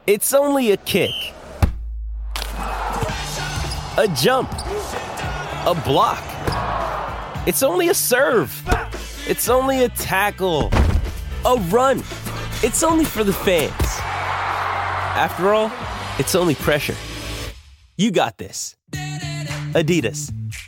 It's only a kick, a jump, a block. It's only a serve. It's only a tackle, a run. It's only for the fans. After all, it's only pressure. You got this. Adidas.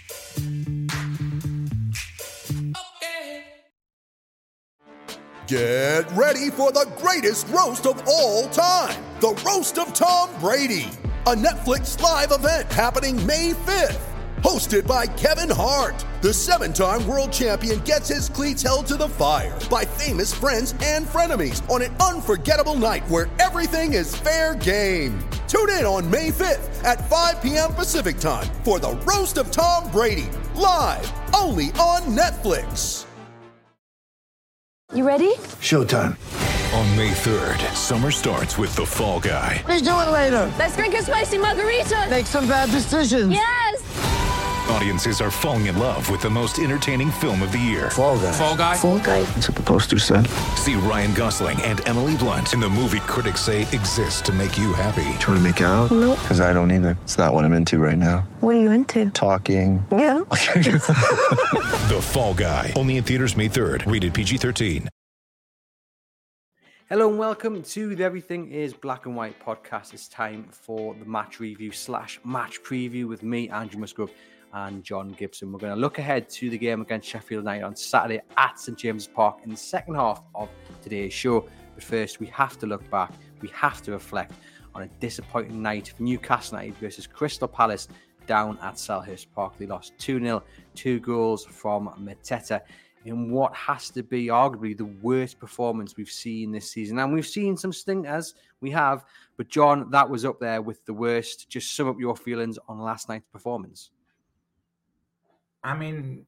Get ready for the greatest roast of all time. The Roast of Tom Brady. A Netflix live event happening May 5th. Hosted by Kevin Hart. The 7-time world champion gets his cleats held to the fire by famous friends and frenemies on an unforgettable night where everything is fair game. Tune in on May 5th at 5 p.m. Pacific time for the Roast of Tom Brady. Live only on Netflix. You ready? Showtime. On May 3rd, summer starts with The Fall Guy. Let's do it later. Let's drink a spicy margarita. Make some bad decisions. Yes! Audiences are falling in love with the most entertaining film of the year. Fall Guy. Fall Guy? Fall guy. That's what the poster said. See Ryan Gosling and Emily Blunt in the movie critics say exists to make you happy. Trying to make it out? Nope. Because I don't either. It's not what I'm into right now. What are you into? Talking. Yeah. The Fall Guy. Only in theaters May 3rd. Rated PG-13. Hello and welcome to the Everything is Black and White podcast. It's time for the match review / match preview with me, Andrew Musgrove, and John Gibson. We're going to look ahead to the game against Sheffield United on Saturday at St James's Park in the second half of today's show. But first, we have to look back. We have to reflect on a disappointing night for Newcastle United versus Crystal Palace down at Selhurst Park. They lost 2-0, 2 goals from Mateta in what has to be arguably the worst performance we've seen this season. And we've seen some stinkers, we have, but John, that was up there with the worst. Just sum up your feelings on last night's performance. I mean,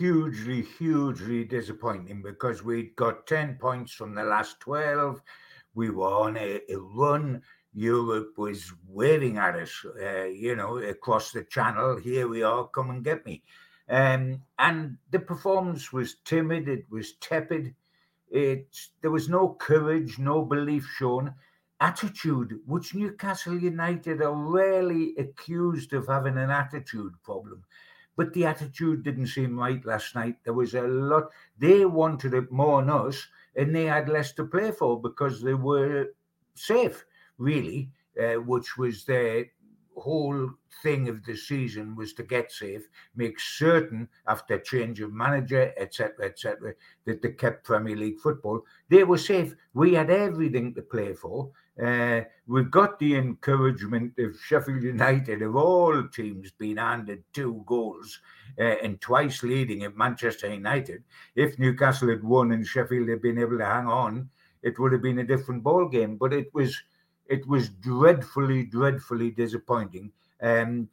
hugely disappointing because we got 10 points from the last 12. We were on a run. Europe was waving at us, across the channel. Here we are, come and get me. And the performance was timid. It was tepid. There was no courage, no belief shown. Attitude, which Newcastle United are rarely accused of having an attitude problem. But the attitude didn't seem right last night. There was a lot. They wanted it more than us, and they had less to play for because they were safe, really, which was their whole thing of the season, was to get safe, make certain after change of manager, etc., that they kept Premier League football. They were safe. We had everything to play for. We've got the encouragement of Sheffield United, of all teams, being handed 2 goals and twice leading at Manchester United. If Newcastle had won and Sheffield had been able to hang on, it would have been a different ball game. But it was dreadfully disappointing. And,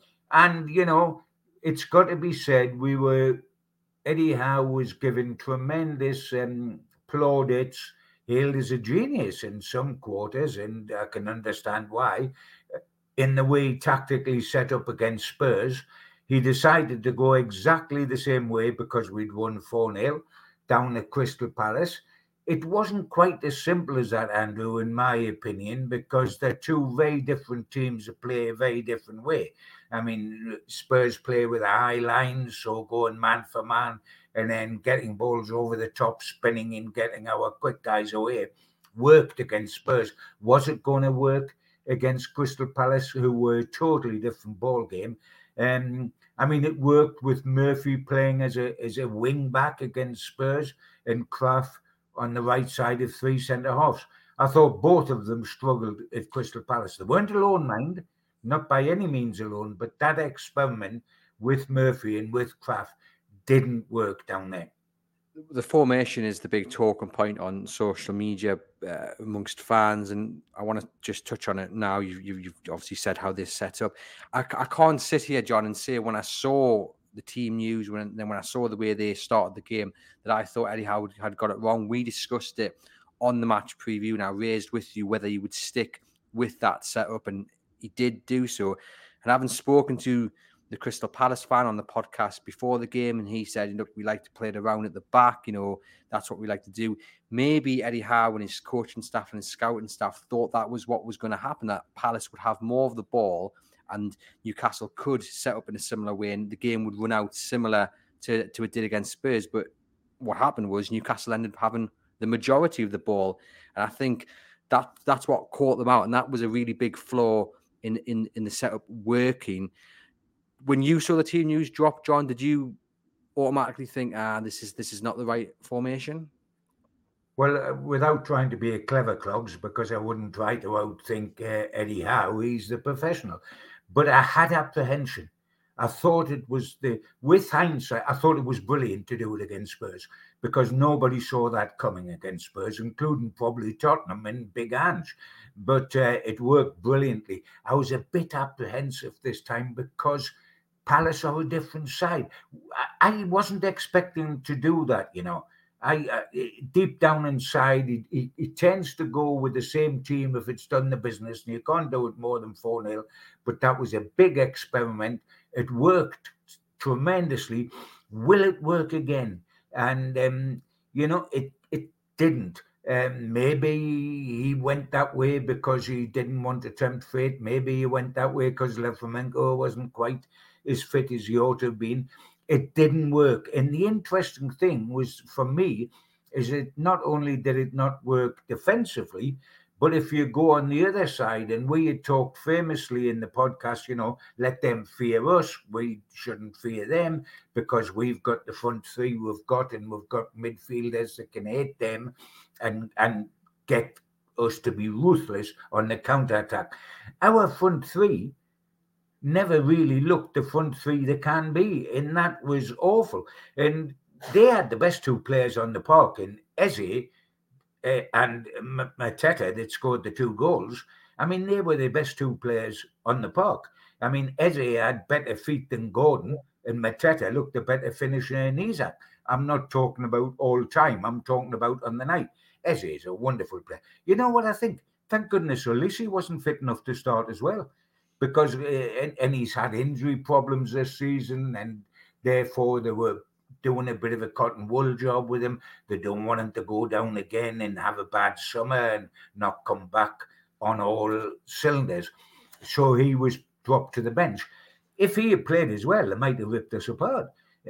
it's got to be said, Eddie Howe was given tremendous plaudits, hailed as a genius in some quarters, and I can understand why, in the way he tactically set up against Spurs. He decided to go exactly the same way because we'd won 4-0 down at Crystal Palace. It wasn't quite as simple as that, Andrew, in my opinion, because they're 2 very different teams that play a very different way. I mean, Spurs play with a high line, so going man for man and then getting balls over the top, spinning and getting our quick guys away, worked against Spurs. Was it going to work against Crystal Palace, who were a totally different ball game? It worked with Murphy playing as a wing back against Spurs and Kraft on the right side of 3 centre-halves. I thought both of them struggled at Crystal Palace. They weren't alone, mind, not by any means alone, but that experiment with Murphy and with Kraft didn't work down there. The formation is the big talking point on social media amongst fans, and I want to just touch on it now. You've obviously said how this set up. I can't sit here, John, and say when I saw the team news, when I saw the way they started the game, that I thought Eddie Howe had got it wrong. We discussed it on the match preview, and I raised with you whether he would stick with that setup, and he did do so. And having spoken to the Crystal Palace fan on the podcast before the game, and he said, look, we like to play it around at the back. That's what we like to do. Maybe Eddie Howe and his coaching staff and his scouting staff thought that was what was going to happen, that Palace would have more of the ball and Newcastle could set up in a similar way and the game would run out similar to it did against Spurs. But what happened was Newcastle ended up having the majority of the ball. And I think that's what caught them out. And that was a really big flaw in the setup working. When you saw the team news drop, John, did you automatically think, this is not the right formation? Well, without trying to be a clever clogs, because I wouldn't try to outthink Eddie Howe, he's the professional. But I had apprehension. I thought it was with hindsight, I thought it was brilliant to do it against Spurs because nobody saw that coming against Spurs, including probably Tottenham and Big Ange. But it worked brilliantly. I was a bit apprehensive this time because Palace are a different side. I wasn't expecting to do that, deep down inside, he tends to go with the same team if it's done the business, and you can't do it more than 4-0. But that was a big experiment. It worked tremendously. Will it work again? And, it didn't. Maybe he went that way because he didn't want to tempt fate. Maybe he went that way because Lefremenko wasn't quite as fit as he ought to have been. It didn't work. And the interesting thing was, for me, is it not only did it not work defensively, but if you go on the other side, and we had talked famously in the podcast, let them fear us. We shouldn't fear them because we've got the front three we've got, and we've got midfielders that can hit them and get us to be ruthless on the counter-attack. Our front three never really looked the front three they can be, and that was awful. And they had the best two players on the park in Eze and Mateta that scored the 2 goals. I mean, they were the best two players on the park. I mean, Eze had better feet than Gordon, and Mateta looked a better finisher than Isak. I'm not talking about all time. I'm talking about on the night. Eze is a wonderful player. You know what I think? Thank goodness Olise wasn't fit enough to start as well, because and he's had injury problems this season, and therefore they were doing a bit of a cotton wool job with him. They don't want him to go down again and have a bad summer and not come back on all cylinders. So he was dropped to the bench. If he had played as well, they might have ripped us apart.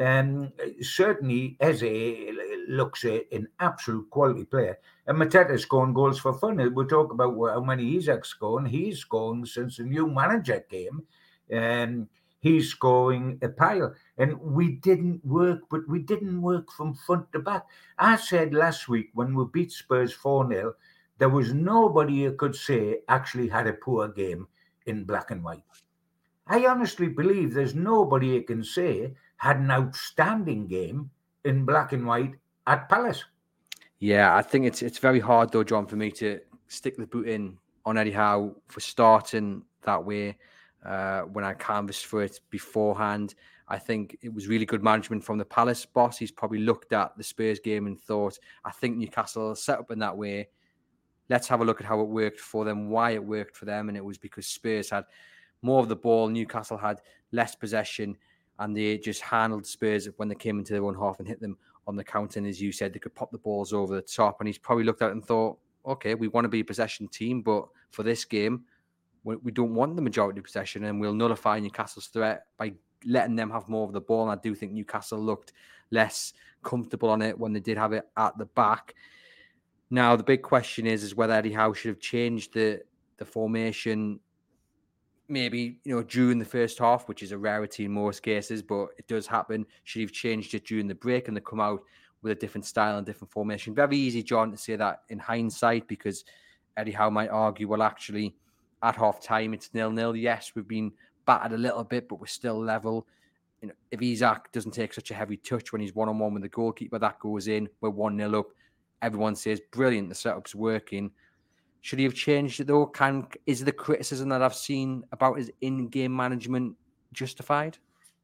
Certainly, Eze looks an absolute quality player. And Mateta's scoring goals for fun. We'll talk about how many Isak's scoring. He's scoring since the new manager came. He's scoring a pile. And we didn't work, but we didn't work from front to back. I said last week when we beat Spurs 4-0, there was nobody you could say actually had a poor game in black and white. I honestly believe there's nobody you can say had an outstanding game in black and white at Palace. Yeah, I think it's very hard though, John, for me to stick the boot in on Eddie Howe for starting that way when I canvassed for it beforehand. I think it was really good management from the Palace boss. He's probably looked at the Spurs game and thought, I think Newcastle set up in that way. Let's have a look at how it worked for them, why it worked for them. And it was because Spurs had more of the ball, Newcastle had less possession, and they just handled Spurs when they came into their own half and hit them on the counter. And as you said, they could pop the balls over the top. And he's probably looked at it and thought, okay, we want to be a possession team, but for this game, we don't want the majority of possession, and we'll nullify Newcastle's threat by letting them have more of the ball. And I do think Newcastle looked less comfortable on it when they did have it at the back. Now, the big question is whether Eddie Howe should have changed the formation maybe, during the first half, which is a rarity in most cases, but it does happen. Should he have changed it during the break and they come out with a different style and different formation? Very easy, John, to say that in hindsight, because Eddie Howe might argue, well, actually, at half-time, it's 0-0. Yes, we've been battered a little bit, but we're still level. If Isak doesn't take such a heavy touch when he's one-on-one with the goalkeeper, that goes in. We're 1-0 up. Everyone says, brilliant, the setup's working. Should he have changed it, though? Is the criticism that I've seen about his in-game management justified?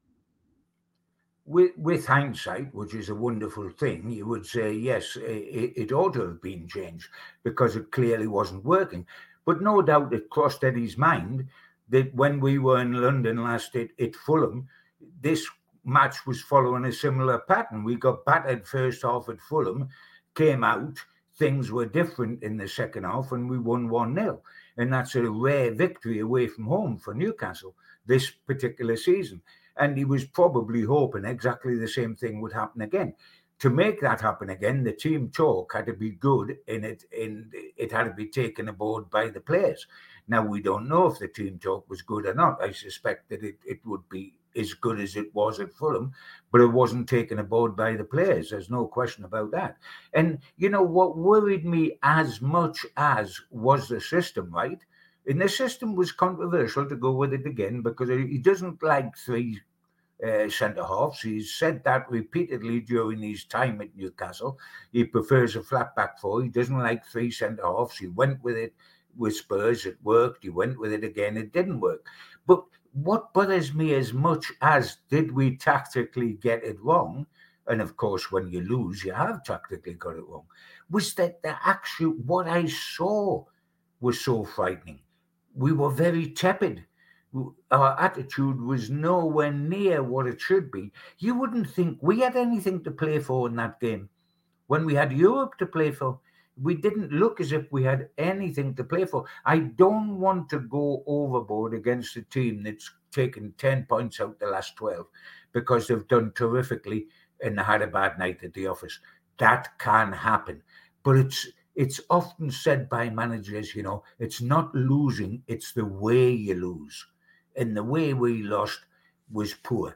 With hindsight, which is a wonderful thing, you would say, yes, it ought to have been changed because it clearly wasn't working. But no doubt it crossed Eddie's mind that when we were in London last at Fulham, this match was following a similar pattern. We got battered first half at Fulham, came out, things were different in the second half, and we won 1-0. And that's a rare victory away from home for Newcastle this particular season. And he was probably hoping exactly the same thing would happen again. To make that happen again, the team talk had to be good, and it had to be taken aboard by the players. Now, we don't know if the team talk was good or not. I suspect that it would be as good as it was at Fulham, but it wasn't taken aboard by the players. There's no question about that. And, what worried me as much as was the system, right? And the system was controversial, to go with it again, because he doesn't like three centre-halves. He's said that repeatedly during his time at Newcastle. He prefers a flat-back four. He doesn't like three centre-halves. He went with it with Spurs. It worked. He went with it again. It didn't work. But what bothers me as much as did we tactically get it wrong, and of course when you lose you have tactically got it wrong, was that what I saw was so frightening. We were very tepid. Our attitude was nowhere near what it should be. You wouldn't think we had anything to play for in that game. When we had Europe to play for, we didn't look as if we had anything to play for. I don't want to go overboard against a team that's taken 10 points out the last 12 because they've done terrifically and they had a bad night at the office. That can happen. But it's often said by managers, it's not losing, it's the way you lose. And the way we lost was poor.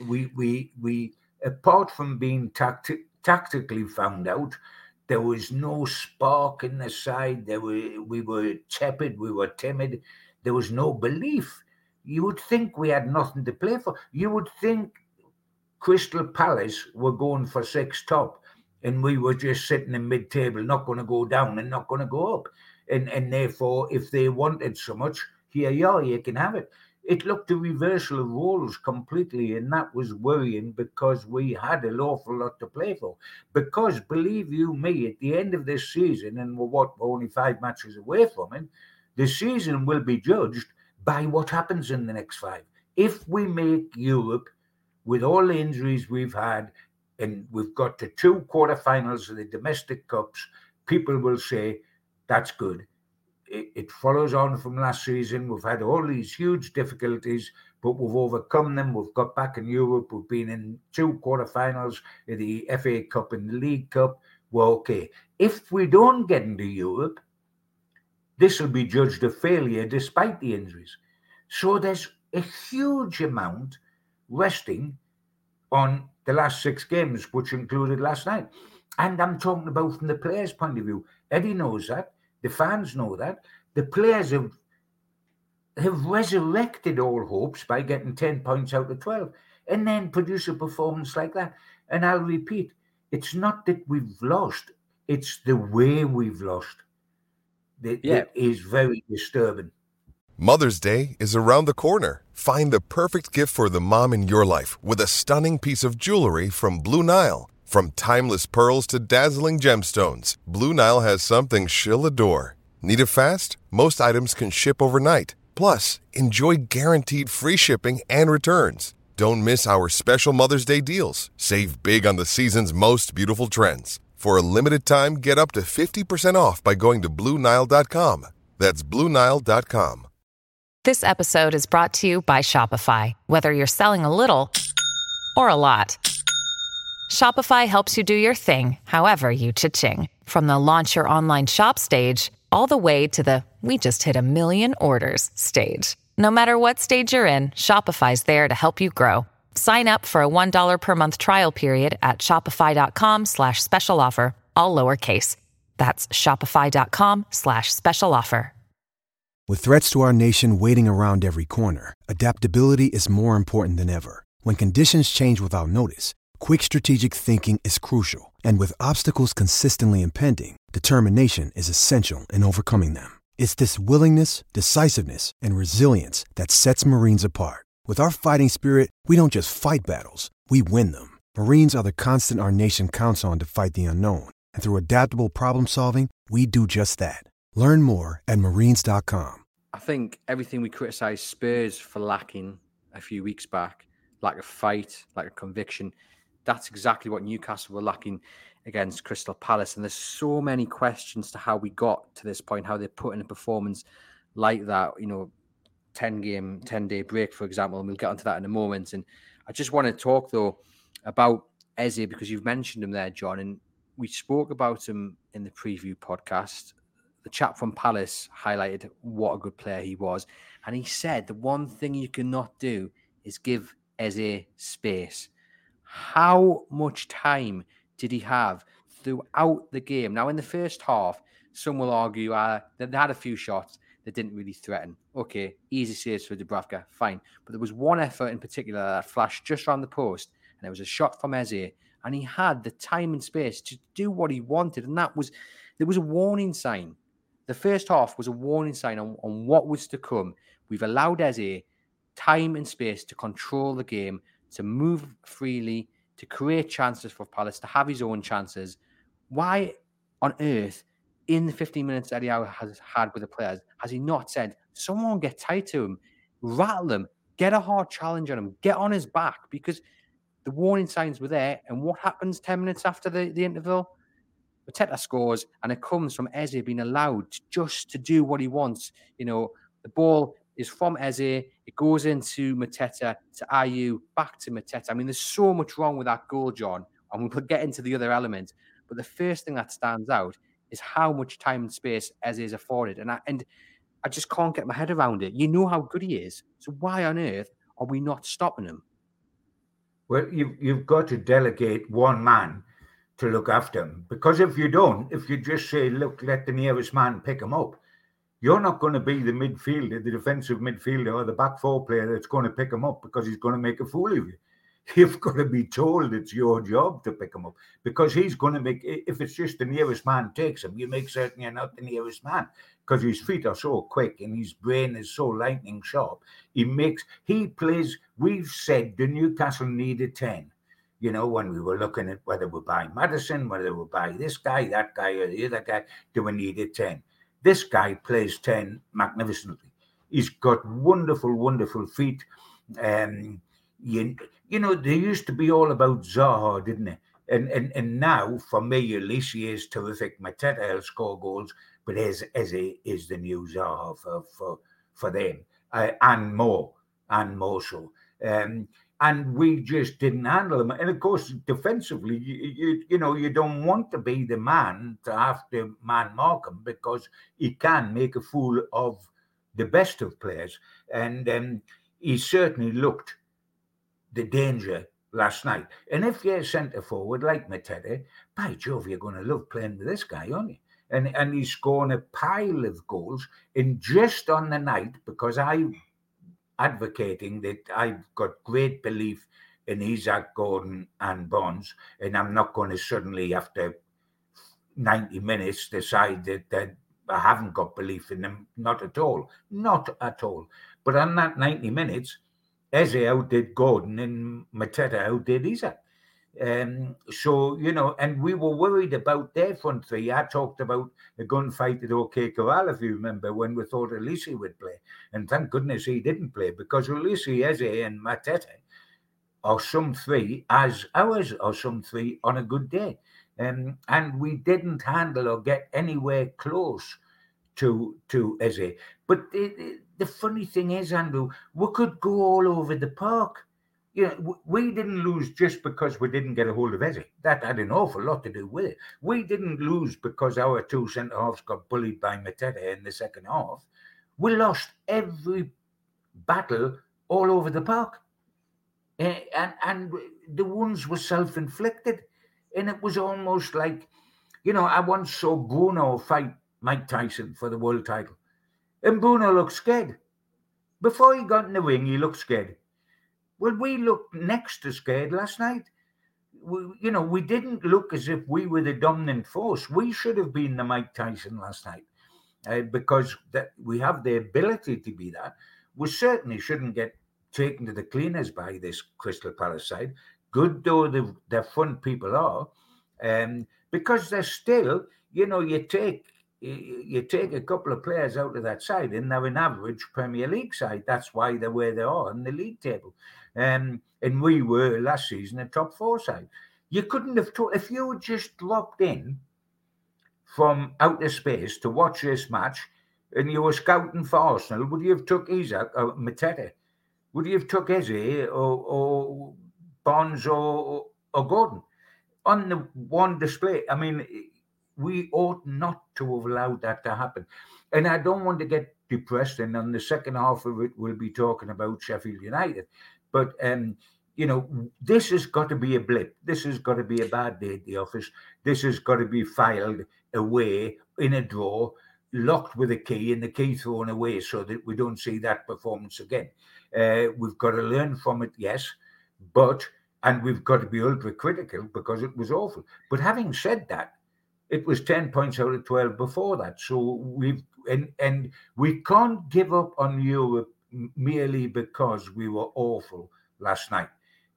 We apart from being tactically found out, there was no spark in the side. We were tepid. We were timid. There was no belief. You would think we had nothing to play for. You would think Crystal Palace were going for 6 top, and we were just sitting in mid-table, not going to go down and not going to go up. And therefore, if they wanted so much, here you are, you can have it. It looked a reversal of roles completely, and that was worrying because we had an awful lot to play for. Because, believe you me, at the end of this season, and we're only 5 matches away from it, the season will be judged by what happens in the next 5. If we make Europe, with all the injuries we've had, and we've got to 2 quarterfinals of the domestic cups, people will say, that's good. It follows on from last season. We've had all these huge difficulties, but we've overcome them. We've got back in Europe. We've been in 2 quarterfinals of the FA Cup and the League Cup. We're okay. If we don't get into Europe, this will be judged a failure despite the injuries. So there's a huge amount resting on the last 6 games, which included last night. And I'm talking about from the players' point of view. Eddie knows that. The fans know that. The players have resurrected all hopes by getting 10 points out of 12 and then produce a performance like that. And I'll repeat, it's not that we've lost, it's the way we've lost that is very disturbing. Mother's Day is around the corner. Find the perfect gift for the mom in your life with a stunning piece of jewelry from Blue Nile. From timeless pearls to dazzling gemstones, Blue Nile has something she'll adore. Need it fast? Most items can ship overnight. Plus, enjoy guaranteed free shipping and returns. Don't miss our special Mother's Day deals. Save big on the season's most beautiful trends. For a limited time, get up to 50% off by going to BlueNile.com. That's BlueNile.com. This episode is brought to you by Shopify. Whether you're selling a little or a lot, Shopify helps you do your thing, however you cha-ching. From the launch your online shop stage, all the way to the we just hit 1 million orders stage. No matter what stage you're in, Shopify's there to help you grow. Sign up for a $1 per month trial period at shopify.com/special offer, all lowercase. That's shopify.com/special offer. With threats to our nation waiting around every corner, adaptability is more important than ever. When conditions change without notice, quick strategic thinking is crucial, and with obstacles consistently impending, determination is essential in overcoming them. It's this willingness, decisiveness, and resilience that sets Marines apart. With our fighting spirit, we don't just fight battles, we win them. Marines are the constant our nation counts on to fight the unknown, and through adaptable problem solving, we do just that. Learn more at Marines.com. I think everything we criticised Spurs for lacking a few weeks back, lack of fight, lack of conviction, that's exactly what Newcastle were lacking against Crystal Palace. And there's so many questions to how we got to this point, how they put in a performance like that, 10-day break, for example, and we'll get onto that in a moment. And I just want to talk, though, about Eze, because you've mentioned him there, John, and we spoke about him in the preview podcast. The chap from Palace highlighted what a good player he was, and he said the one thing you cannot do is give Eze space. How much time did he have throughout the game? Now, in the first half, some will argue that they had a few shots that didn't really threaten. Okay, easy saves for Dubravka, fine. But there was one effort in particular that flashed just around the post, and it was a shot from Eze, and he had the time and space to do what he wanted, and there was a warning sign. The first half was a warning sign on what was to come. We've allowed Eze time and space to control the game, to move freely, to create chances for Palace, to have his own chances. Why on earth, in the 15 minutes Eddie Howe has had with the players, has he not said, someone get tight to him, rattle him, get a hard challenge on him, get on his back? Because the warning signs were there, and what happens 10 minutes after the interval? Mateta scores, and it comes from Eze being allowed just to do what he wants. The ball is from Eze, it goes into Mateta, to Ayew, back to Mateta. I mean, there's so much wrong with that goal, John, and we'll get into the other elements. But the first thing that stands out is how much time and space Eze is afforded. And I just can't get my head around it. You know how good he is. So why on earth are we not stopping him? Well, you've got to delegate one man to look after him. Because if you don't, if you just say, look, let the nearest man pick him up, you're not going to be the midfielder, the defensive midfielder or the back four player that's going to pick him up because he's going to make a fool of you. You've got to be told it's your job to pick him up because he's going to make, if it's just the nearest man takes him, you make certain you're not the nearest man because his feet are so quick and his brain is so lightning sharp. He plays, we've said the Newcastle needed 10. When we were looking at whether we buy Maddison, whether we buy this guy, that guy, or the other guy, do we need a 10? This guy plays 10 magnificently. He's got wonderful, wonderful feet. They used to be all about Zaha, didn't it? And now, for me, Elise is terrific. Mateta will score goals, but Eze is the new Zaha for them, and more so. And we just didn't handle him. And of course, defensively, you don't want to be the man to have to man mark him because he can make a fool of the best of players. And he certainly looked the danger last night. And if you're a centre forward like Mateta, by Jove, you're going to love playing with this guy, aren't you? And he's scoring a pile of goals in just on the night because I'm advocating that I've got great belief in Isaac Gordon and Bonds, and I'm not going to suddenly, after 90 minutes, decide that I haven't got belief in them. Not at all. But on that 90 minutes, Eze outdid Gordon and Mateta outdid Isaac. And we were worried about their front three. I talked about a gunfight at OK Corral, if you remember, when we thought Elise would play. And thank goodness he didn't play, because Elise, Eze and Mateta are some three, as ours are some three on a good day. And we didn't handle or get anywhere close to Eze. But the funny thing is, Andrew, we could go all over the park. We didn't lose just because we didn't get a hold of Eze. That had an awful lot to do with it. We didn't lose because our two centre-halves got bullied by Mateta in the second half. We lost every battle all over the park. And the wounds were self-inflicted. And it was almost like, I once saw Bruno fight Mike Tyson for the world title. And Bruno looked scared. Before he got in the ring, he looked scared. Well, we looked next to scared last night. We didn't look as if we were the dominant force. We should have been the Mike Tyson last night because that we have the ability to be that. We certainly shouldn't get taken to the cleaners by this Crystal Palace side. Good though the front people are, because they're still, you take you take a couple of players out of that side, and they're an average Premier League side. That's why they're where they are in the league table. And we were last season a top 4 side. You couldn't have if you had just dropped in from outer space to watch this match, and you were scouting for Arsenal, would you have took Isak or Mateta? Would you have took Eze or Bonds or Gordon on the one display? I mean, we ought not to have allowed that to happen. And I don't want to get depressed. And on the second half of it, we'll be talking about Sheffield United. But, this has got to be a blip. This has got to be a bad day at the office. This has got to be filed away in a drawer, locked with a key, and the key thrown away so that we don't see that performance again. We've got to learn from it, yes, and we've got to be ultra critical because it was awful. But having said that, it was 10 points out of 12 before that. So we can't give up on Europe merely because we were awful last night.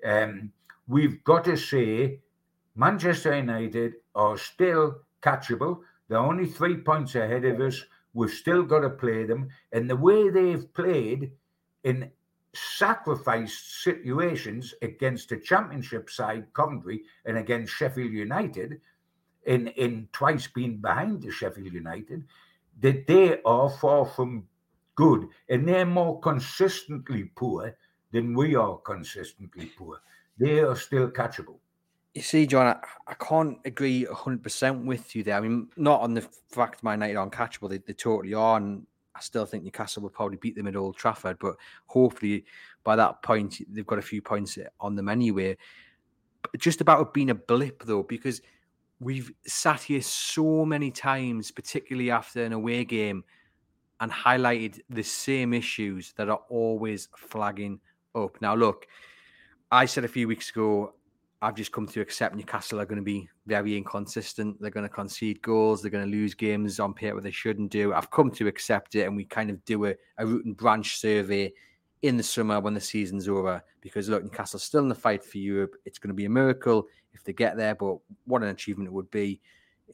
We've got to say Manchester United are still catchable. They're only 3 points ahead of us. We've still got to play them. And the way they've played in sacrificed situations against a championship side, Coventry, and against Sheffield United, in twice being behind the Sheffield United, that they are far from good. And they're more consistently poor than we are consistently poor. They are still catchable. You see, John, I can't agree 100% with you there. I mean, not on the fact Man United are uncatchable. They totally are. And I still think Newcastle will probably beat them at Old Trafford. But hopefully by that point, they've got a few points on them anyway. But just about it being a blip, though, because we've sat here so many times, particularly after an away game, and highlighted the same issues that are always flagging up. Now, look, I said a few weeks ago, I've just come to accept Newcastle are going to be very inconsistent. They're going to concede goals. They're going to lose games on paper they shouldn't do. I've come to accept it, and we kind of do a root and branch survey in the summer when the season's over. Because, look, Newcastle's still in the fight for Europe. It's going to be a miracle if they get there, but what an achievement it would be.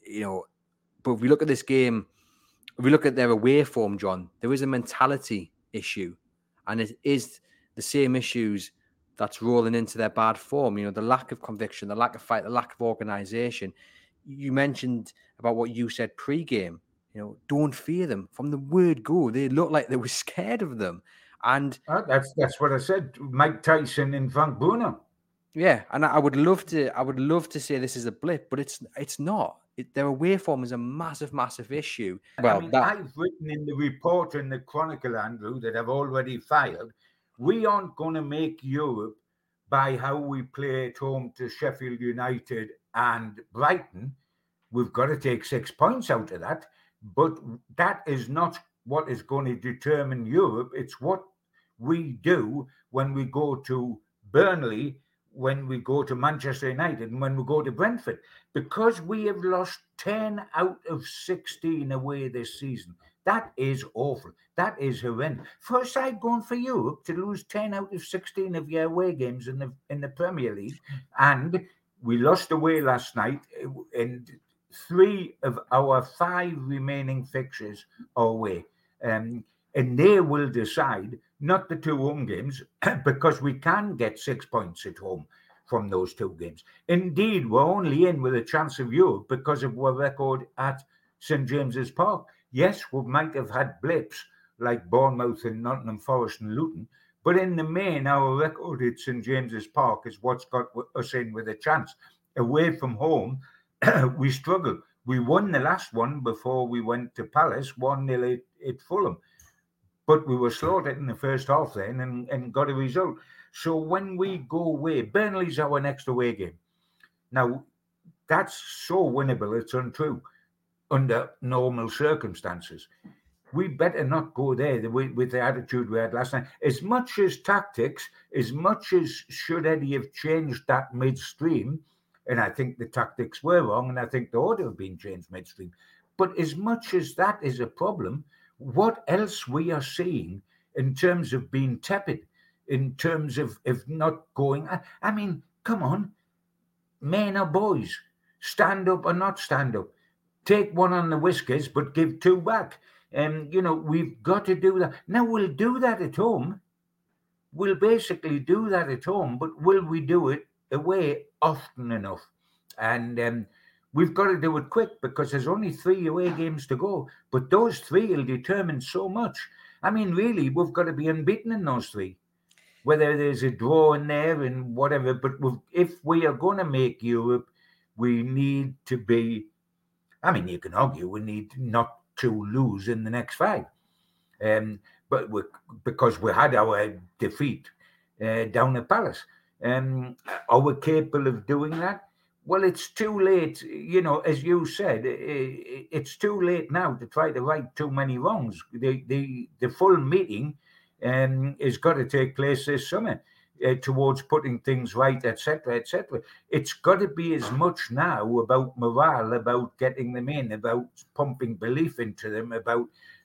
But if we look at this game, if we look at their away form, John, there is a mentality issue, and it is the same issues that's rolling into their bad form. The lack of conviction, the lack of fight, the lack of organisation. You mentioned about what you said pre-game. Don't fear them. From the word go, they looked like they were scared of them. And that's what I said. Mike Tyson and Frank Bruno. Yeah, and I would love to say this is a blip, but it's not. Their away form is a massive, massive issue. Well, I've written in the report in the Chronicle, Andrew, that I've already filed. We aren't going to make Europe by how we play at home to Sheffield United and Brighton. We've got to take 6 points out of that. But that is not what is going to determine Europe. It's what we do when we go to Burnley, when we go to Manchester United, and when we go to Brentford. Because we have lost 10 out of 16 away this season. That is awful. That is horrendous. For a side going for Europe to lose 10 out of 16 of your away games in the Premier League, and we lost away last night, and 3 of our 5 remaining fixtures are away. And they will decide, not the 2 home games, because we can get 6 points at home from those 2 games. Indeed, we're only in with a chance of Europe because of our record at St. James's Park. Yes, we might have had blips like Bournemouth and Nottingham Forest and Luton, but in the main, our record at St. James's Park is what's got us in with a chance. Away from home, we struggled. We won the last one before we went to Palace, 1-0 at Fulham. But we were slaughtered in the first half then and got a result. So when we go away, Burnley's our next away game. Now, that's so winnable, it's untrue under normal circumstances. We better not go there with the attitude we had last night. As much as tactics, as much as should Eddie have changed that midstream, and I think the tactics were wrong, and I think they ought to have been changed midstream. But as much as that is a problem, what else we are seeing in terms of being tepid, in terms of not going... I mean, come on, men or boys, stand up or not stand up. take one on the whiskers, but give two back. We've got to do that. Now, we'll do that at home. We'll basically do that at home, but will we do it away often enough? And we've got to do it quick because there's only 3 away games to go. But those 3 will determine so much. I mean, really, we've got to be unbeaten in those 3. Whether there's a draw in there and whatever, but if we are going to make Europe, we need to be, I mean, you can argue we need not to lose in the next 5. But because we had our defeat down at Palace. Are we capable of doing that? Well, it's too late. As you said, it's too late now to try to right too many wrongs. The full meeting has got to take place this summer towards putting things right, etc., etc. It's got to be as much now about morale, about getting them in, about pumping belief into them, about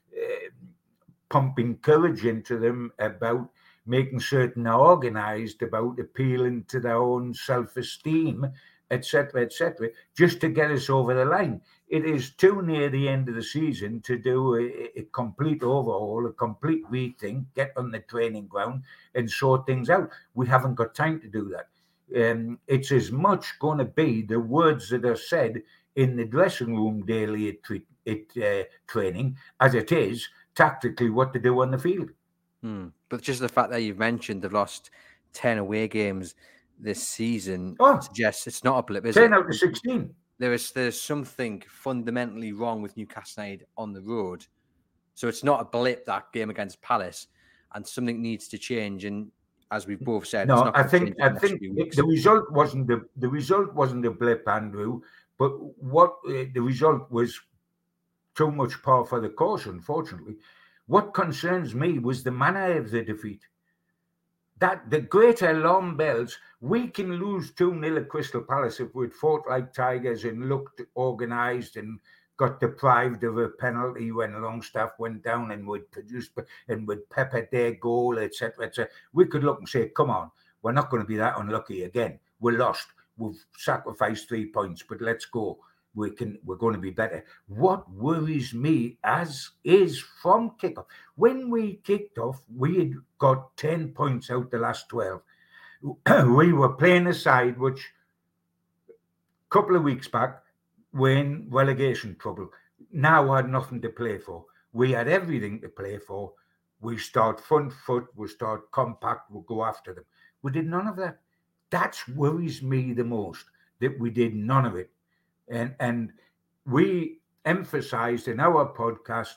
pumping courage into them, about making certain they're organised, about appealing to their own self-esteem, etc., etc., just to get us over the line. It is too near the end of the season to do a complete overhaul, a complete rethink, get on the training ground and sort things out. We haven't got time to do that. It's as much going to be the words that are said in the dressing room daily at training as it is tactically what to do on the field. But just the fact that you've mentioned they've lost 10 away games this season suggests it's not a blip, is 10 it? 10 out of 16. There's something fundamentally wrong with Newcastle United on the road. So it's not a blip, that game against Palace, and something needs to change. And as we've both said, no, it's not I think the result wasn't a blip, Andrew. But what the result was too much par for the course, unfortunately. What concerns me was the manner of the defeat. That the great alarm bells, we can lose 2-0 at Crystal Palace if we'd fought like tigers and looked organised and got deprived of a penalty when Longstaff went down and would produce and would pepper their goal, etc., etc. We could look and say, come on, we're not going to be that unlucky again. We're lost. We've sacrificed 3 points, but let's go. We're going to be better. What worries me as is from kickoff. When we kicked off, we had got 10 points out the last 12. We were playing a side which a couple of weeks back were in relegation trouble. Now had nothing to play for. We had everything to play for. We start front foot, we start compact, we'll go after them. We did none of that. That worries me the most, that we did none of it. And we emphasized in our podcast,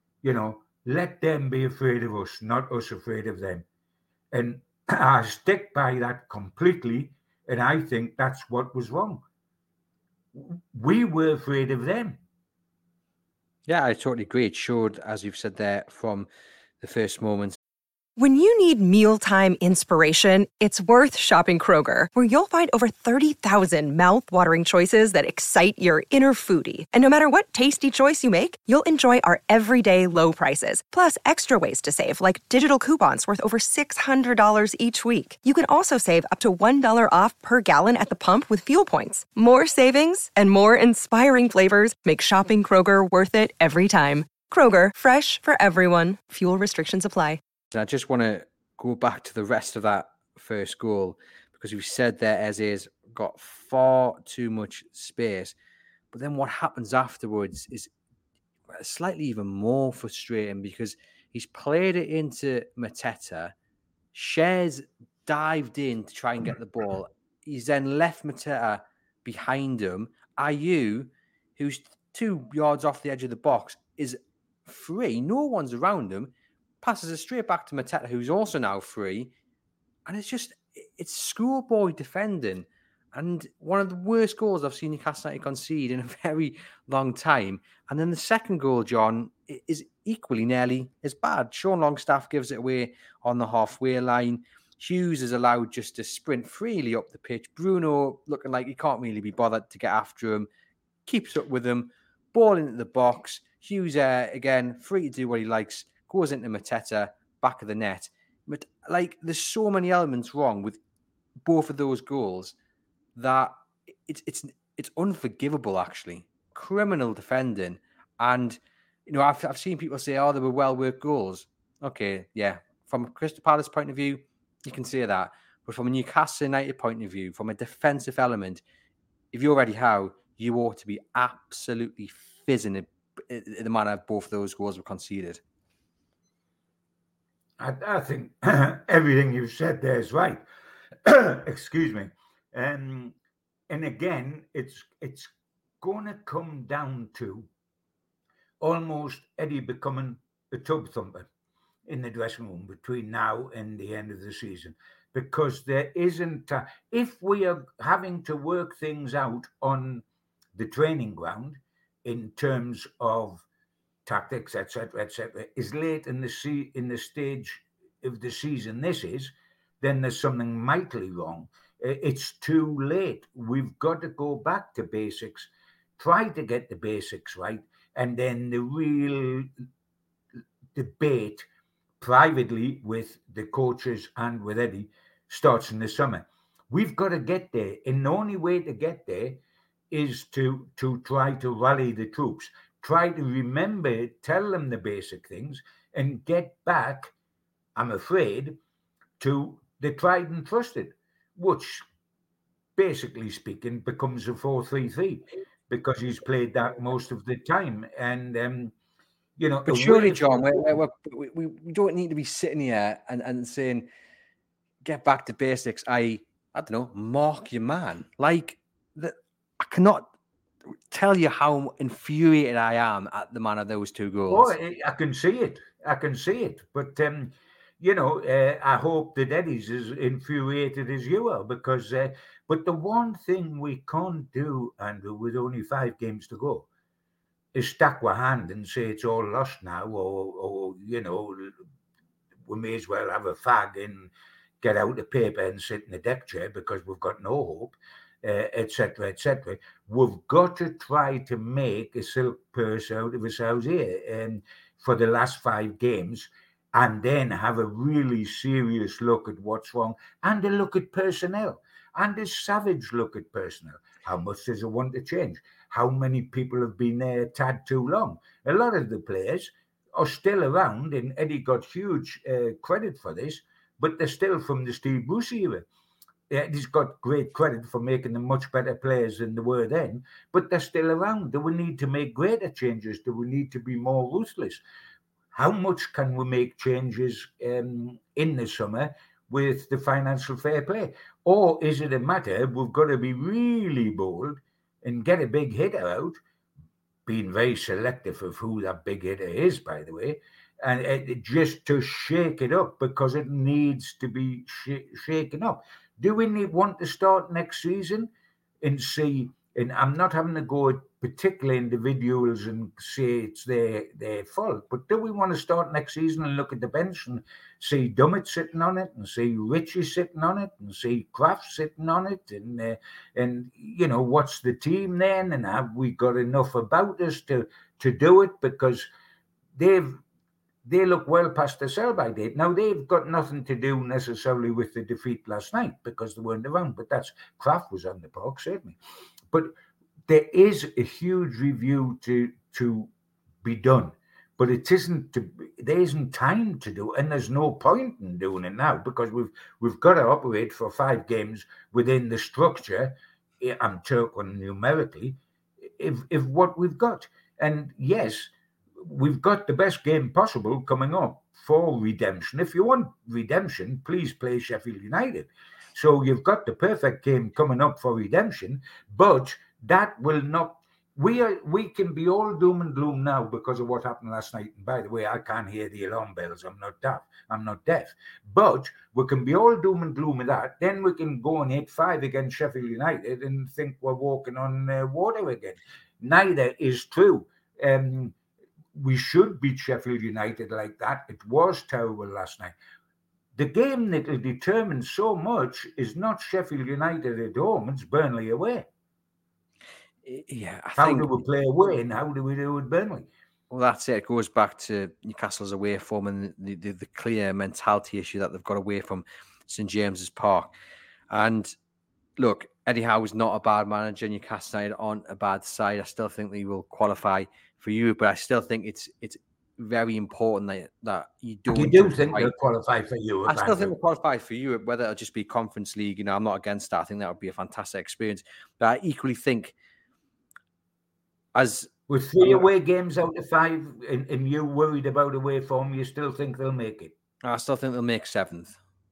let them be afraid of us, not us afraid of them. And I stick by that completely. And I think that's what was wrong. We were afraid of them. Yeah, I totally agree. It showed, as you've said there, from the first moments. When you need mealtime inspiration, it's worth shopping Kroger, where you'll find over 30,000 mouth-watering choices that excite your inner foodie. And no matter what tasty choice you make, you'll enjoy our everyday low prices, plus extra ways to save, like digital coupons worth over $600 each week. You can also save up to $1 off per gallon at the pump with fuel points. More savings and more inspiring flavors make shopping Kroger worth it every time. Kroger, fresh for everyone. Fuel restrictions apply. And I just want to go back to the rest of that first goal, because we said there Eze's got far too much space. But then what happens afterwards is slightly even more frustrating, because he's played it into Mateta. Shares dived in to try and get the ball. He's then left Mateta behind him. Ayew, who's 2 yards off the edge of the box, is free. No one's around him. Passes it straight back to Mateta, who's also now free. And it's schoolboy defending. And one of the worst goals I've seen Newcastle United concede in a very long time. And then the second goal, John, is equally nearly as bad. Sean Longstaff gives it away on the halfway line. Hughes is allowed just to sprint freely up the pitch. Bruno looking like he can't really be bothered to get after him. Keeps up with him. Ball into the box. Hughes, again, free to do what he likes. Goes into Mateta, back of the net. But there's so many elements wrong with both of those goals that it's unforgivable, actually. criminal defending. And, you know, I've seen people say, oh, they were well-worked goals. Okay, yeah. From a Crystal Palace point of view, you can say that. But from a Newcastle United point of view, from a defensive element, if you're Eddie Howe, you ought to be absolutely fizzing in the manner both of those goals were conceded. I think everything you've said there is right. Excuse me. And again, it's going to come down to almost Eddie becoming a tub thumper in the dressing room between now and the end of the season, because there isn't. If we are having to work things out on the training ground in terms of tactics, etc., is late in the stage of the season this is, then there's something mightily wrong. It's too late. We've got to go back to basics, try to get the basics right, and then the real debate privately with the coaches and with Eddie starts in the summer. We've got to get there, and the only way to get there is to try to rally the troops. Try to remember, tell them the basic things, and get back, I'm afraid, to the tried and trusted, which, basically speaking, becomes a 4-3-3 because he's played that most of the time. And, you know... But surely, John, we don't need to be sitting here and saying, get back to basics, I don't know, mark your man. Like, I cannot... tell you how infuriated I am at the man of those two goals. Oh, I can see it. But, you know, I hope that Eddie's as infuriated as you are, because, but the one thing we can't do, Andrew, with only 5 games to go, is stack our hand and say it's all lost now, or you know, we may as well have a fag and get out the paper and sit in the deck chair because we've got no hope. Etc. We've got to try to make a silk purse out of ourselves here for the last 5 games, and then have a really serious look at what's wrong, and a look at personnel, and a savage look at personnel. How much does it want to change? How many people have been there a tad too long? A lot of the players are still around, and Eddie got huge credit for this, but they're still from the Steve Bruce era. He's got great credit for making them much better players than they were then, but they're still around. Do we need to make greater changes? Do we need to be more ruthless? How much can we make changes in the summer with the financial fair play? Or is it a matter we've got to be really bold and get a big hitter out, being very selective of who that big hitter is, by the way, and just to shake it up, because it needs to be shaken up. Do we want to start next season and see, and I'm not having to go at particular individuals and say it's their fault, but do we want to start next season and look at the bench and see Dummett sitting on it, and see Richie sitting on it, and see Kraft sitting on it, and you know, what's the team then, and have we got enough about us to do it? Because they look well past the sell-by date. Now, they've got nothing to do necessarily with the defeat last night because they weren't around, but that's Kraft was on the park, certainly. But there is a huge review to be done, but there isn't time to do it, and there's no point in doing it now, because we've got to operate for 5 games within the structure, I'm talking numerically, if what we've got. And yes, we've got the best game possible coming up for redemption. If you want redemption, please play Sheffield United. So you've got the perfect game coming up for redemption, but that will not... We can be all doom and gloom now because of what happened last night. And by the way, I can't hear the alarm bells. I'm not deaf. But we can be all doom and gloom with that. Then we can go and hit 5 against Sheffield United and think we're walking on water again. Neither is true. We should beat Sheffield United like that. It was terrible last night. The game that will determine so much is not Sheffield United at home, it's Burnley away. Yeah, how do we play away and how do we do with Burnley? Well, that's it. It goes back to Newcastle's away form and the clear mentality issue that they've got away from St James's Park. And look, Eddie Howe is not a bad manager. Newcastle United aren't a bad side. I still think they will qualify for Europe, but I still think it's very important that you don't. You do think they'll qualify for Europe? I still think they'll qualify for Europe, whether it'll just be Conference League. I'm not against that. I think that would be a fantastic experience. But I equally think, as with 3 away games out of 5, and you're worried about away form, you still think they'll make it? I still think they'll make 7th.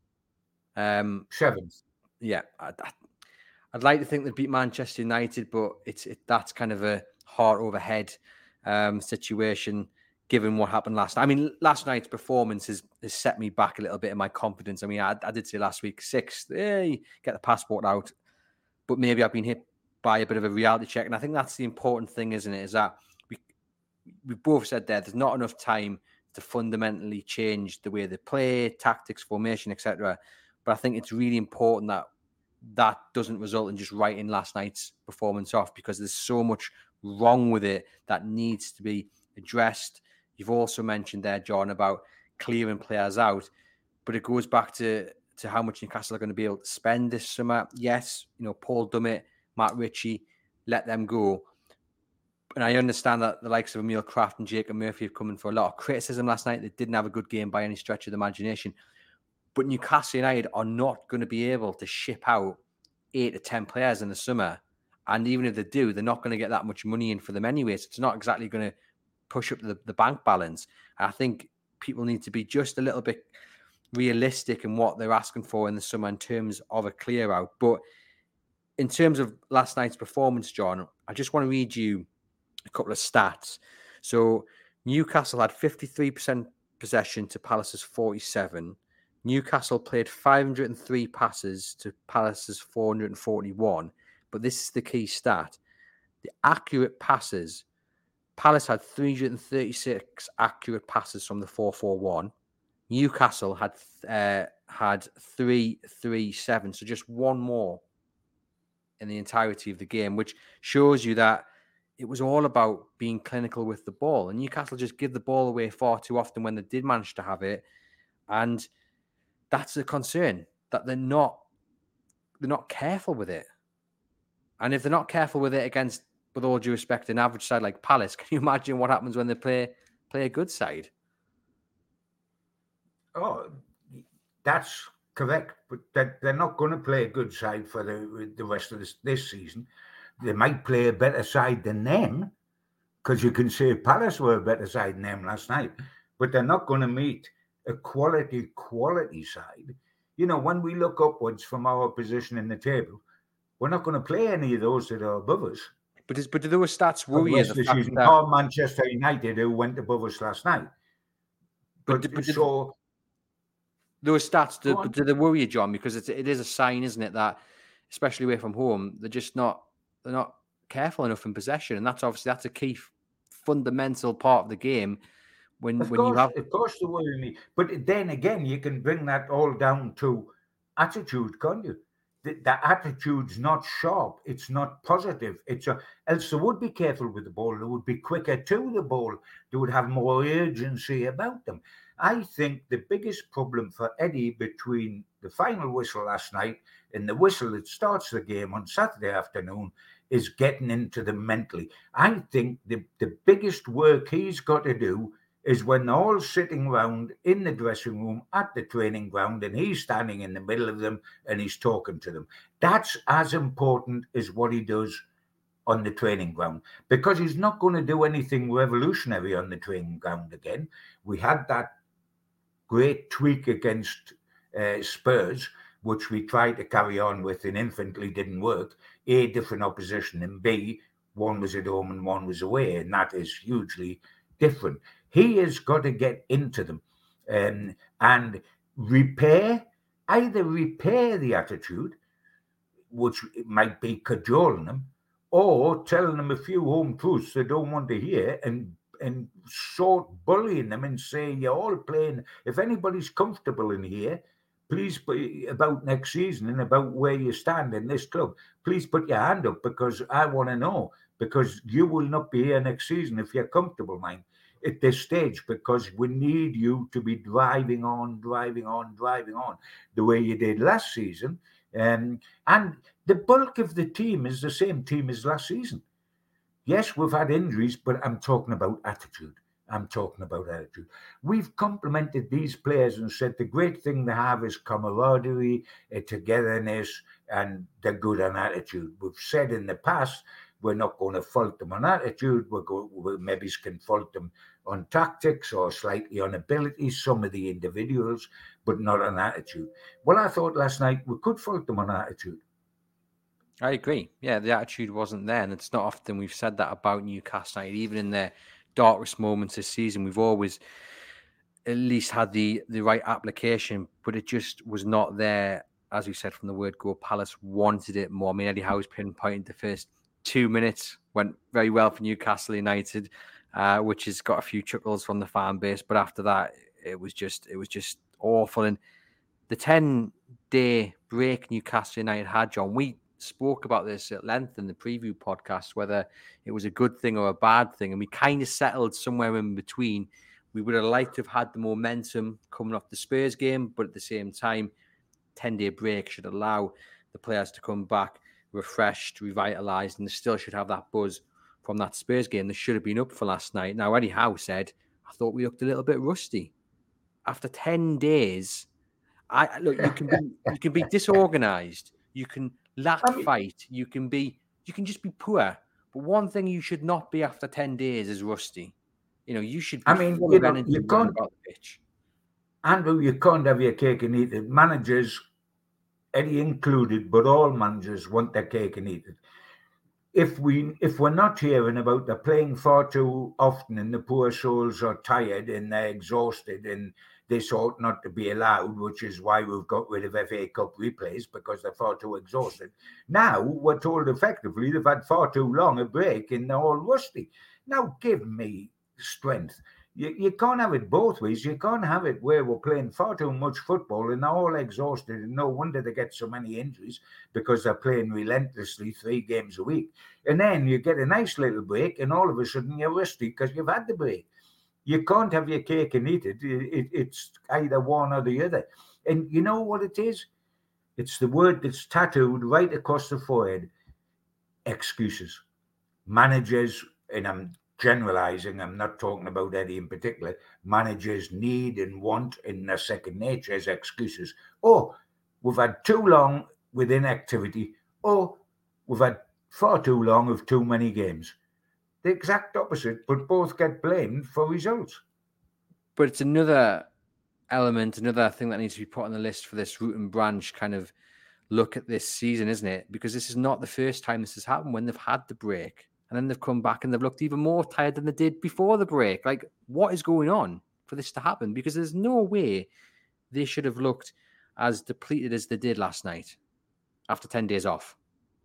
7th. Yeah, I'd like to think they'd beat Manchester United, but that's kind of a heart over head situation, given what happened last night. I mean, last night's performance has set me back a little bit in my confidence. I mean, I did say last week, 6th, get the passport out. But maybe I've been hit by a bit of a reality check. And I think that's the important thing, isn't it? Is that we both said there's not enough time to fundamentally change the way they play, tactics, formation, etc. But I think it's really important that doesn't result in just writing last night's performance off, because there's so much wrong with it that needs to be addressed. You've also mentioned there, John, about clearing players out, but it goes back to how much Newcastle are going to be able to spend this summer. Yes, Paul Dummett, Matt Ritchie, let them go. And I understand that the likes of Emil Kraft and Jacob Murphy have come in for a lot of criticism last night. They didn't have a good game by any stretch of the imagination. But Newcastle United are not going to be able to ship out 8 to 10 players in the summer. And even if they do, they're not going to get that much money in for them anyway. So it's not exactly going to push up the bank balance. And I think people need to be just a little bit realistic in what they're asking for in the summer in terms of a clear out. But in terms of last night's performance, John, I just want to read you a couple of stats. So Newcastle had 53% possession to Palace's 47. Newcastle played 503 passes to Palace's 441. But this is the key stat. The accurate passes, Palace had 336 accurate passes from the 441. Newcastle had 337, so just one more in the entirety of the game, which shows you that it was all about being clinical with the ball. And Newcastle just give the ball away far too often when they did manage to have it. And that's a concern, that they're not careful with it. And if they're not careful with it against, with all due respect, an average side like Palace, can you imagine what happens when they play a good side? Oh, that's correct. But they're not going to play a good side for the rest of this season. They might play a better side than them, because you can say Palace were a better side than them last night. But they're not going to meet a quality side. When we look upwards from our position in the table, we're not going to play any of those that are above us. But do those stats worry you? The fact that Manchester United, who went above us last night. But those stats, do they worry you, John? Because it is a sign, isn't it, that especially away from home, they're not careful enough in possession, and that's a key fundamental part of the game. Of course, they worry me. But then again, you can bring that all down to attitude, can't you? The attitude's not sharp. It's not positive. Else they would be careful with the ball. They would be quicker to the ball. They would have more urgency about them. I think the biggest problem for Eddie between the final whistle last night and the whistle that starts the game on Saturday afternoon is getting into them mentally. I think the biggest work he's got to do is when they're all sitting around in the dressing room at the training ground and he's standing in the middle of them and he's talking to them. That's as important as what he does on the training ground, because he's not going to do anything revolutionary on the training ground again. We had that great tweak against Spurs, which we tried to carry on with and infinitely didn't work. A, different opposition, and B, one was at home and one was away, and that is hugely different. He has got to get into them and either repair the attitude, which might be cajoling them, or telling them a few home truths they don't want to hear and sort bullying them and saying, you're all playing. If anybody's comfortable in here, please, about next season and about where you stand in this club, please put your hand up, because I want to know, because you will not be here next season if you're comfortable, mind, at this stage, because we need you to be driving on the way you did last season. And the bulk of the team is the same team as last season. Yes, we've had injuries, but I'm talking about attitude. We've complimented these players and said the great thing they have is camaraderie, togetherness, and they're good on attitude. We've said in the past, we're not going to fault them on attitude. We maybe can fault them on tactics or slightly on abilities, some of the individuals, but not on attitude. Well, I thought last night we could fault them on attitude. I agree. Yeah, the attitude wasn't there, and it's not often we've said that about Newcastle United. Even in their darkest moments this season, we've always at least had the right application, but it just was not there. As we said from the word go, Palace wanted it more. I mean, Eddie Howe's pinpointed the first 2 minutes went very well for Newcastle United, which has got a few chuckles from the fan base. But after that, it was just awful. And the 10-day break Newcastle United had, John, we spoke about this at length in the preview podcast, whether it was a good thing or a bad thing. And we kind of settled somewhere in between. We would have liked to have had the momentum coming off the Spurs game, but at the same time, 10-day break should allow the players to come back refreshed, revitalised, and they still should have that buzz from that Spurs game. They should have been up for last night. Now, Eddie Howe said, I thought we looked a little bit rusty. After 10 days, you can be disorganised, you can lack fight, you can just be poor. But one thing you should not be after 10 days is rusty. You should be full of energy about the pitch. Andrew, you can't have your cake and eat it. Managers, Eddie included, but all managers want their cake and eat it. If we're not hearing about they're playing far too often and the poor souls are tired and they're exhausted and this ought not to be allowed, which is why we've got rid of FA Cup replays because they're far too exhausted. Now we're told effectively they've had far too long a break and they're all rusty. Now give me strength. You can't have it both ways. You can't have it where we're playing far too much football and they're all exhausted and no wonder they get so many injuries because they're playing relentlessly 3 games a week. And then you get a nice little break and all of a sudden you're rusty because you've had the break. You can't have your cake and eat it. It's either one or the other. And you know what it is? It's the word that's tattooed right across the forehead. Excuses. Managers, and I'm generalizing, I'm not talking about Eddie in particular, managers need and want in their second nature as excuses. Oh, we've had too long with inactivity. Oh, we've had far too long of too many games. The exact opposite, but both get blamed for results. But it's another element, another thing that needs to be put on the list for this root and branch kind of look at this season, isn't it? Because this is not the first time this has happened when they've had the break. And then they've come back and they've looked even more tired than they did before the break. Like, what is going on for this to happen? Because there's no way they should have looked as depleted as they did last night after 10 days off.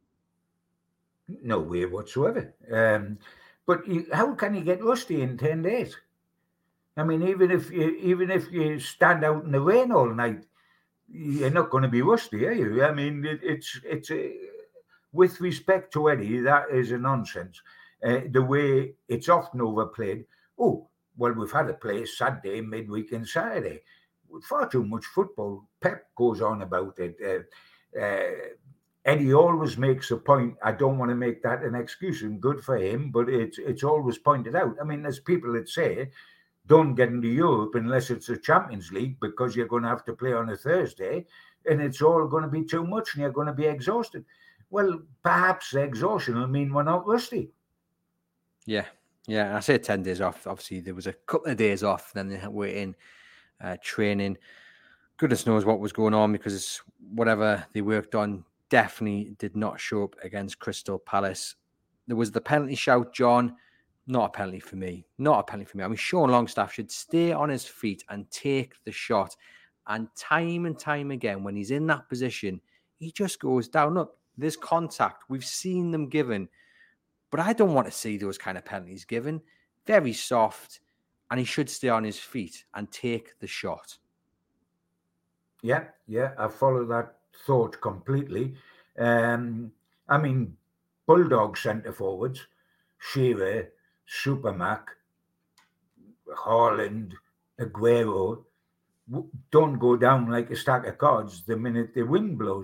No way whatsoever. But how can you get rusty in 10 days? I mean, even if you stand out in the rain all night, you're not going to be rusty, are you? I mean, it's with respect to Eddie, that is a nonsense. The way it's often overplayed. Oh, well, we've had to play Saturday, midweek and Saturday. Far too much football. Pep goes on about it. Eddie always makes a point. I don't want to make that an excuse, and good for him, but it's always pointed out. I mean, there's people that say, don't get into Europe unless it's a Champions League because you're going to have to play on a Thursday and it's all going to be too much and you're going to be exhausted. Well, perhaps the exhaustion will mean we're not rusty. Yeah. I say 10 days off. Obviously, there was a couple of days off. Then they were in training. Goodness knows what was going on because whatever they worked on definitely did not show up against Crystal Palace. There was the penalty shout, John. Not a penalty for me. Not a penalty for me. I mean, Sean Longstaff should stay on his feet and take the shot. And time again, when he's in that position, he just goes down. Look, there's contact. We've seen them given. But I don't want to see those kind of penalties given. Very soft. And he should stay on his feet and take the shot. Yeah, I follow that thought completely. I mean, Bulldog centre forwards, Shearer, Supermac, Haaland, Aguero, don't go down like a stack of cards the minute the wind blows.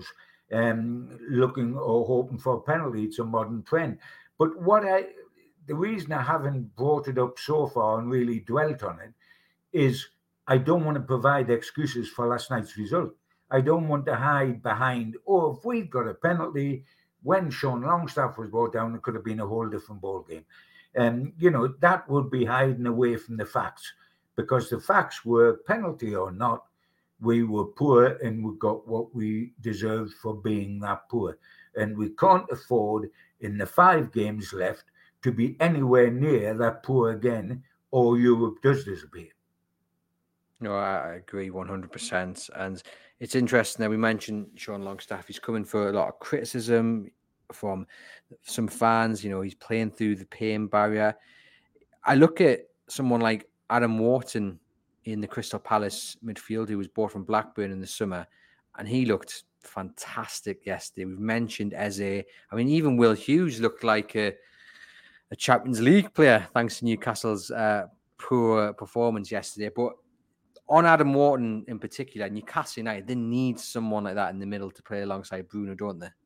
looking or hoping for a penalty. It's a modern trend. But the reason I haven't brought it up so far and really dwelt on it is I don't want to provide excuses for last night's result. I don't want to hide behind, if we'd got a penalty when Sean Longstaff was brought down, it could have been a whole different ball game. That would be hiding away from the facts, because the facts were, penalty or not, we were poor and we got what we deserved for being that poor. And we can't afford, in the 5 games left, to be anywhere near that poor again, or Europe does disappear. No, I agree 100%. And it's interesting that we mentioned Sean Longstaff. He's coming for a lot of criticism from some fans. He's playing through the pain barrier. I look at someone like Adam Wharton in the Crystal Palace midfield, who was bought from Blackburn in the summer, and he looked fantastic yesterday. We've mentioned Eze. I mean, even Will Hughes looked like a Champions League player, thanks to Newcastle's poor performance yesterday. But on Adam Wharton in particular, Newcastle United, they need someone like that in the middle to play alongside Bruno, don't they?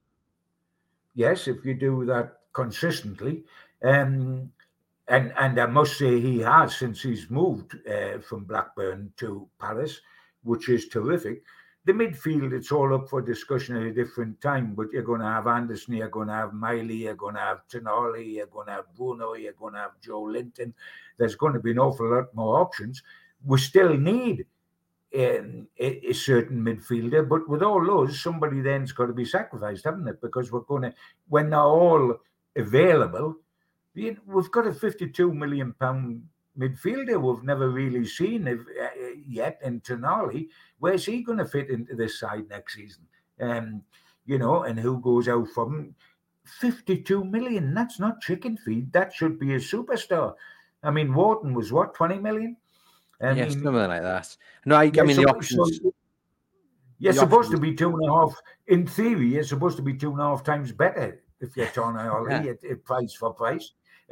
Yes, if you do that consistently. And I must say he has, since he's moved from Blackburn to Palace, which is terrific. The midfield, it's all up for discussion at a different time, but you're going to have Anderson, you're going to have Miley, you're going to have Tonali, you're going to have Bruno, you're going to have Joe Linton. There's going to be an awful lot more options. We still need a certain midfielder, but with all those, somebody then's got to be sacrificed, haven't it? Because when they're all available, we've got a £52 million midfielder we've never really seen yet in Tonali. Where's he going to fit into this side next season? And who goes out for him? 52 million, that's not chicken feed. That should be a superstar. I mean, Wharton was what, 20 million? Something like that. No, I mean, the options. You're supposed to be 2.5. In theory, you're supposed to be 2.5 times better if you're Tonali at price for price.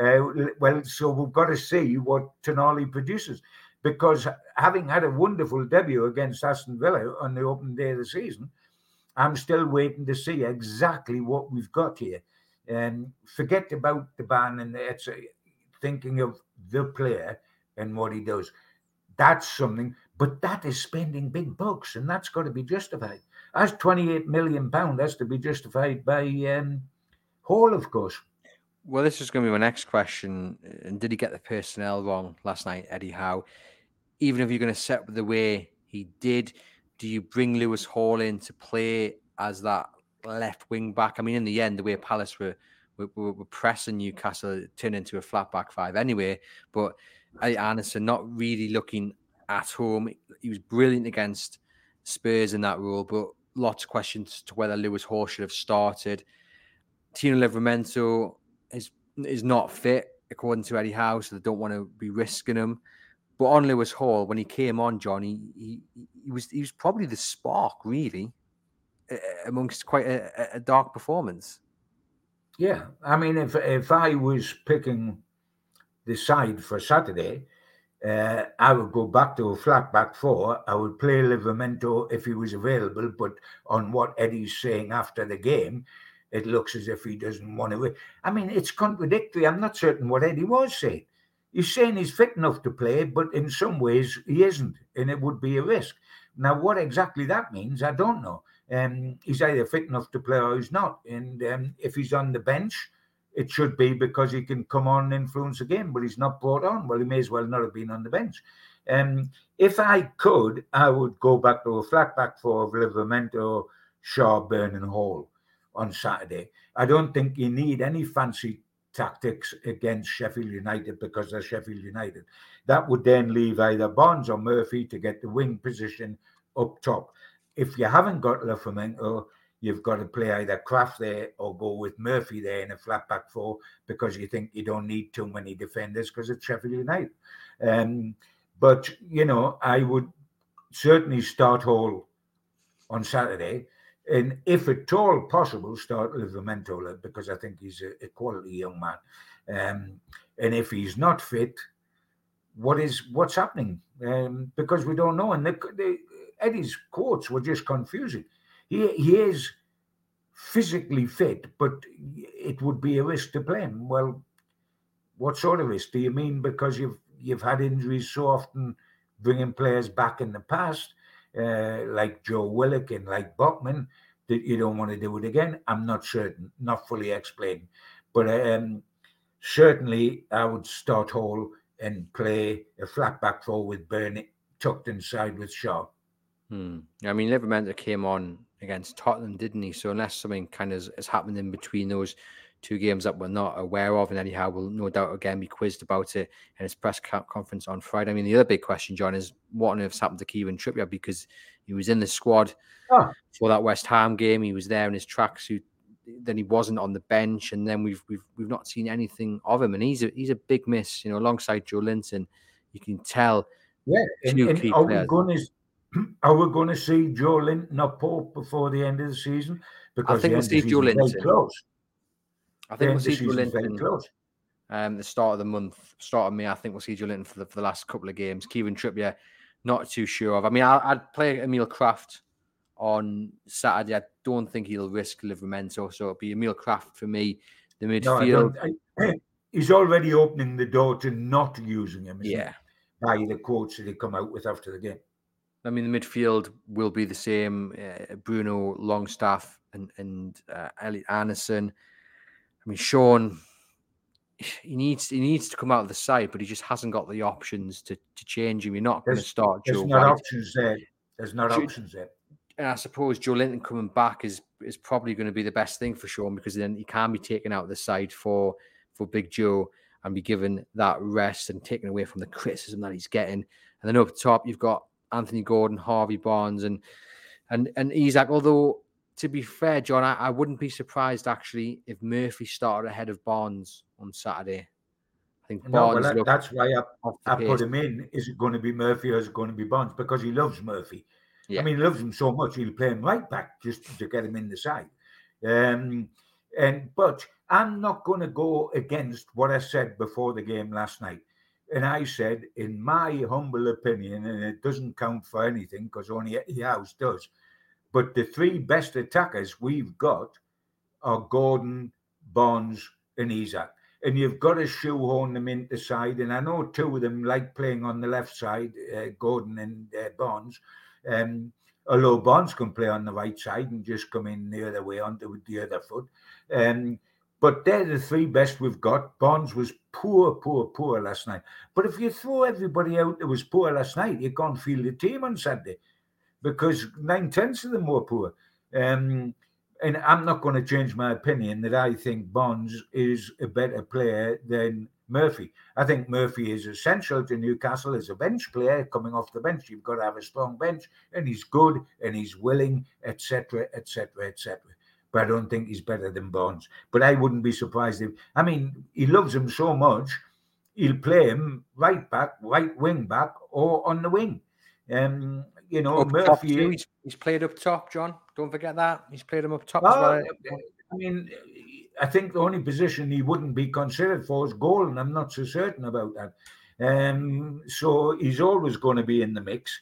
So we've got to see what Tonali produces, because having had a wonderful debut against Aston Villa on the opening day of the season, I'm still waiting to see exactly what we've got here. And forget about the ban, and it's thinking of the player and what he does. That's something, but that is spending big bucks, and that's got to be justified. That's £28 million has to be justified by Hall, of course. Well, this is going to be my next question. And did he get the personnel wrong last night, Eddie Howe? Even if you're going to set the way he did, do you bring Lewis Hall in to play as that left wing back? I mean, in the end, the way Palace were pressing Newcastle, it turned into a flat back 5 anyway. But Anderson not really looking at home. He was brilliant against Spurs in that role, but lots of questions to whether Lewis Hall should have started. Tino Livramento is not fit, according to Eddie Howe, so they don't want to be risking him. But on Lewis Hall, when he came on, John, he was probably the spark, really, amongst quite a dark performance. Yeah, I mean, if I was picking the side for Saturday, I would go back to a flat back 4. I would play Livramento if he was available, but on what Eddie's saying after the game, it looks as if he doesn't want to. I mean, it's contradictory. I'm not certain what Eddie was saying. He's saying he's fit enough to play, but in some ways he isn't, and it would be a risk. Now, what exactly that means, I don't know. He's either fit enough to play or he's not. And if he's on the bench, it should be because he can come on and influence the game, but he's not brought on. Well, he may as well not have been on the bench. If I could, I would go back to a flat back 4 of Livramento, Shaw, Byrne and Hall on Saturday. I don't think you need any fancy tactics against Sheffield United because they're Sheffield United. That would then leave either Barnes or Murphy to get the wing position up top. If you haven't got Livramento, you've got to play either Kraft there or go with Murphy there in a flat back 4 because you think you don't need too many defenders because it's Sheffield United. But, I would certainly start Hall on Saturday. And if at all possible, start Livramento because I think he's a quality young man. And if he's not fit, what's happening? Because we don't know. And Eddie's quotes were just confusing. He is physically fit, but it would be a risk to play him. Well, what sort of risk do you mean? Because you've had injuries so often, bringing players back in the past, like Joe Willock and like Bachman, that you don't want to do it again. I'm not certain, not fully explained, but certainly I would start Hall and play a flat back four with Burnett tucked inside with Shaw. I mean, Livramento came on against Tottenham, didn't he? So unless something kind of has happened in between those two games that we're not aware of, and anyhow, we'll no doubt again be quizzed about it in his press conference on Friday. I mean, the other big question, John, is what on earth's happened to Kieran Trippier, because he was in the squad for that West Ham game. He was there in his tracksuit. Then he wasn't on the bench, and then we've not seen anything of him. And he's a big miss, alongside Joe Linton. You can tell. Yeah, and are we going to see Joe Linton or Pope before the end of the season? Because I think we'll see Joe Linton. Close. I think we'll see Joe Linton. The start of the month, start of May. I think we'll see Joe Linton for the last couple of games. Kieran Trippier, not too sure of. I mean, I'd play Emil Kraft on Saturday. I don't think he'll risk Livramento, so it'll be Emil Kraft for me. The midfield. No, he's already opening the door to not using him. By the quotes that he come out with after the game. I mean, the midfield will be the same. Bruno Longstaff and Elliot Anderson. I mean, Sean, he needs to come out of the side, but he just hasn't got the options to change him. You're not going to start Joe White. There's not options there. And I suppose Joe Linton coming back is probably going to be the best thing for Sean, because then he can be taken out of the side for Big Joe and be given that rest and taken away from the criticism that he's getting. And then up top, you've got Anthony Gordon, Harvey Barnes, and Isak. Although, to be fair, John, I wouldn't be surprised, actually, if Murphy started ahead of Barnes on Saturday. I think Barnes. That's why I put him in. Is it going to be Murphy or is it going to be Barnes? Because he loves Murphy. Yeah. I mean, he loves him so much, he'll play him right back just to get him in the side. But I'm not going to go against what I said before the game last night. And I said, in my humble opinion, and it doesn't count for anything because only Eddie House does, but the three best attackers we've got are Gordon, Barnes, and Isak. And you've got to shoehorn them into side. And I know two of them like playing on the left side, Gordon and Barnes. Although Barnes can play on the right side and just come in the other way onto the other foot. But they're the three best we've got. Barnes was poor last night. But if you throw everybody out that was poor last night, you can't feel the team on Saturday, because 9/10 of them were poor. And I'm not going to change my opinion that I think Barnes is a better player than Murphy. I think Murphy is essential to Newcastle as a bench player. Coming off the bench, you've got to have a strong bench, and he's good and he's willing, etc., etc., etc. But I don't think he's better than Barnes. But I wouldn't be surprised if, I mean, he loves him so much, he'll play him right back, right wing back, or on the wing. Murphy. He's played up top, John. Don't forget that. He's played him up top as well. I mean, I think the only position he wouldn't be considered for is goal, and I'm not so certain about that. So he's always going to be in the mix.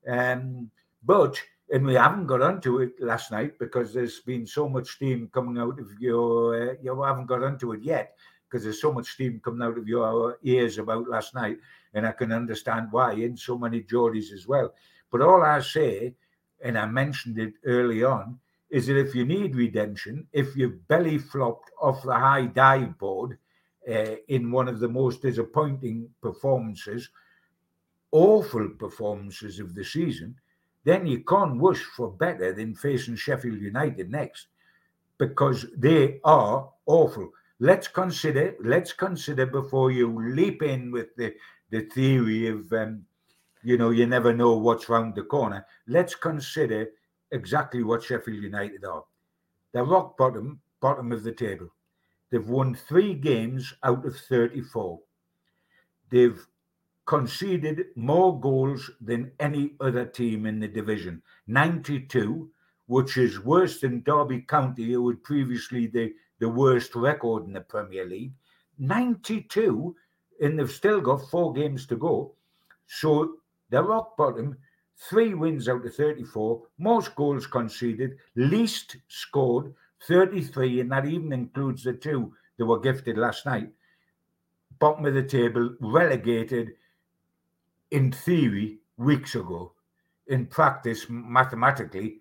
And we haven't got onto it last night because there's been so much steam coming out of your... you haven't got onto it yet because there's so much steam coming out of your ears about last night, and I can understand why, and so many Geordies as well. But all I say, and I mentioned it early on, is that if you need redemption, if you've belly flopped off the high dive board in one of the most disappointing performances, awful performances of the season, then you can't wish for better than facing Sheffield United next, because they are awful. Let's consider before you leap in with the theory of, you never know what's round the corner. Let's consider exactly what Sheffield United are. They're rock bottom of the table. They've won 3 games out of 34. They've conceded more goals than any other team in the division. 92, which is worse than Derby County, who had previously the worst record in the Premier League. 92, and they've still got 4 games to go. So they're rock bottom, 3 wins out of 34, most goals conceded, least scored, 33, and that even includes the 2 that were gifted last night. Bottom of the table, relegated in theory weeks ago. In practice, mathematically,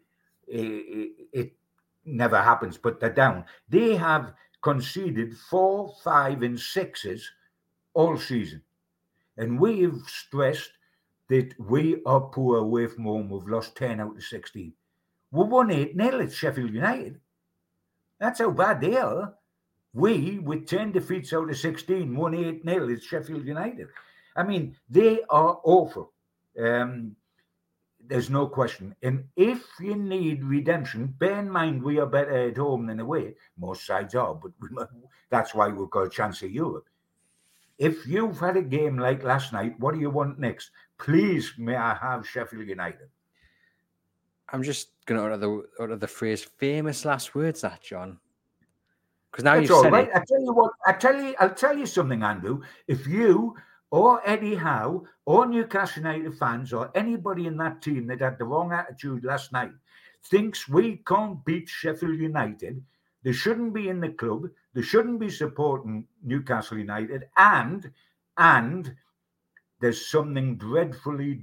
it never happens, but they're down. They have conceded 4, 5, and 6s all season. And we've stressed that we are poor away from home. We've lost 10 out of 16. We won 8-0 at Sheffield United. That's how bad they are. We, with 10 defeats out of 16, won 8-0 at Sheffield United. I mean, they are awful. There's no question. And if you need redemption, bear in mind we are better at home than away. Most sides are, but that's why we've got a chance of Europe. If you've had a game like last night, what do you want next? Please, may I have Sheffield United? I'm just going to utter the phrase famous last words, that, John. Because now you've said right. it. I tell you what, I'll tell you something, Andrew. If you or Eddie Howe or Newcastle United fans or anybody in that team that had the wrong attitude last night thinks we can't beat Sheffield United, they shouldn't be in the club. They shouldn't be supporting Newcastle United. And there's something dreadfully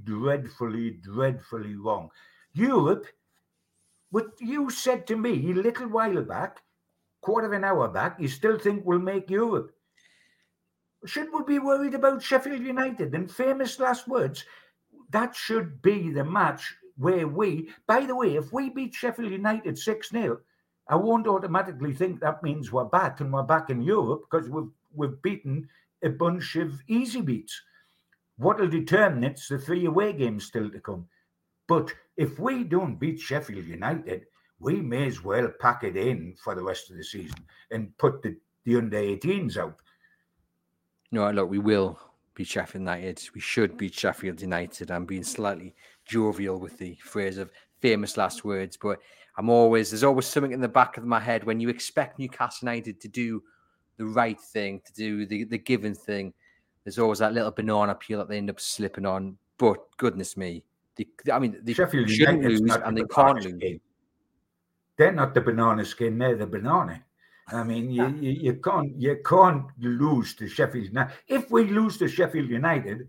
wrong. Europe, what you said to me a little while back, quarter of an hour back, you still think we'll make Europe. Should we be worried about Sheffield United? And famous last words, that should be the match where we, by the way, if we beat Sheffield United 6-0, I won't automatically think that means we're back and we're back in Europe because we've beaten a bunch of easy beats. What will determine it's the 3 away games still to come. But if we don't beat Sheffield United, we may as well pack it in for the rest of the season and put the under-18s out. No, look, we will beat Sheffield United. We should beat Sheffield United. I'm being slightly jovial with the phrase of famous last words, but there's always something in the back of my head when you expect Newcastle United to do the right thing, to do the given thing. There's always that little banana peel that they end up slipping on. But goodness me, they Sheffield shouldn't United's lose and they can't lose. Skin. They're not the banana skin; they're the banana. I mean, you can't lose to Sheffield United. If we lose to Sheffield United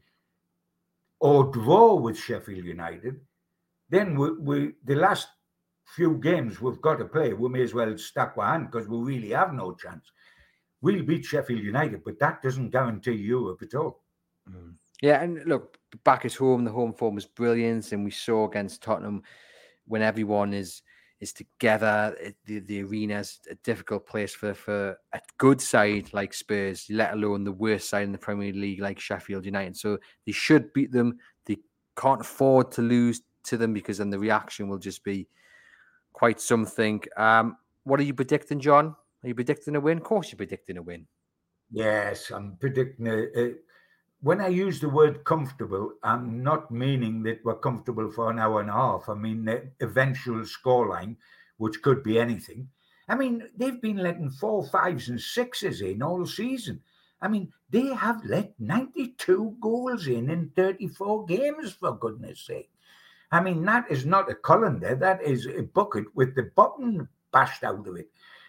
or draw with Sheffield United, then we the last few games we've got to play, we may as well stack our hand because we really have no chance. We'll beat Sheffield United, but that doesn't guarantee Europe at all. Yeah, and look, back at home, the home form was brilliant, and we saw against Tottenham when everyone is together, the arena's a difficult place for a good side like Spurs, let alone the worst side in the Premier League like Sheffield United. So they should beat them. They can't afford to lose to them because then the reaction will just be quite something. What are you predicting, John? Are you predicting a win? Of course you're predicting a win. Yes, I'm predicting when I use the word comfortable, I'm not meaning that we're comfortable for an hour and a half. I mean, the eventual scoreline, which could be anything. I mean, they've been letting 4, 5s, and 6s in all season. I mean, they have let 92 goals in 34 games, for goodness sake. I mean, that is not a colander. That is a bucket with the bottom bashed out of it.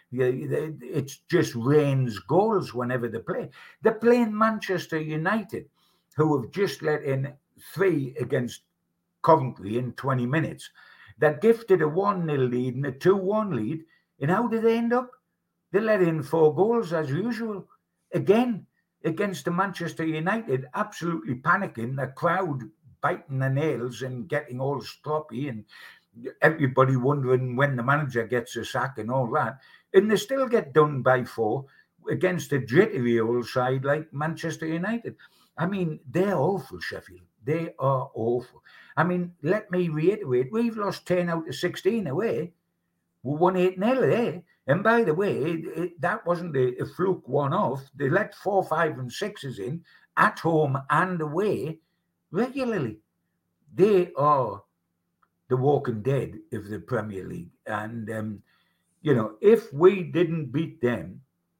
It just rains goals whenever they play. They're playing Manchester United, who have just let in 3 against Coventry in 20 minutes. They're gifted a 1-0 lead and a 2-1 lead. And how did they end up? They let in 4 goals as usual. Again, against the Manchester United, absolutely panicking, the crowd biting their nails and getting all stroppy and everybody wondering when the manager gets a sack and all that. And they still get done by 4 against a jittery old side like Manchester United. I mean, they're awful, Sheffield. They are awful. I mean, let me reiterate, we've lost 10 out of 16 away. We won 8-0 there. And by the way, that wasn't a fluke one-off. They let 4, 5, and 6s in at home and away regularly. They are the walking dead of the Premier League. And, if we didn't beat them,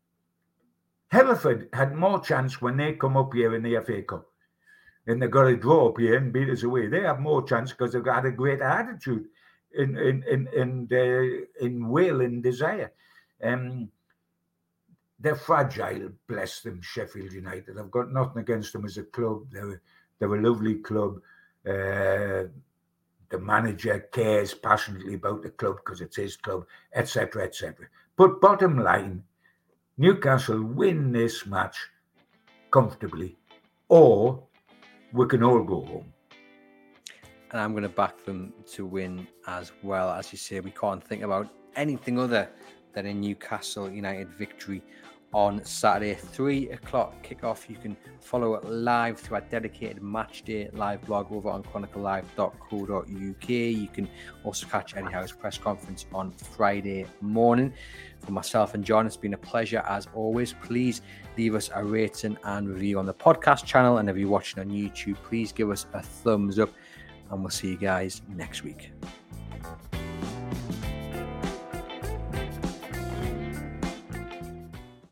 Hereford had more chance when they come up here in the FA Cup. And they got a draw up here and beat us away. They have more chance because they've got a greater attitude in will and desire. They're fragile, bless them, Sheffield United. I've got nothing against them as a club. They're a lovely club. The manager cares passionately about the club because it's his club, etc., etc. But bottom line, Newcastle win this match comfortably, or we can all go home. And I'm going to back them to win as well. As you say, we can't think about anything other than a Newcastle United victory on Saturday, 3 o'clock kickoff. You can follow it live through our dedicated match day live blog over on chroniclelive.co.uk. You can also catch Eddie Howe's press conference on Friday morning. For myself and John, it's been a pleasure as always. Please leave us a rating and review on the podcast channel. And if you're watching on YouTube, please give us a thumbs up. And we'll see you guys next week.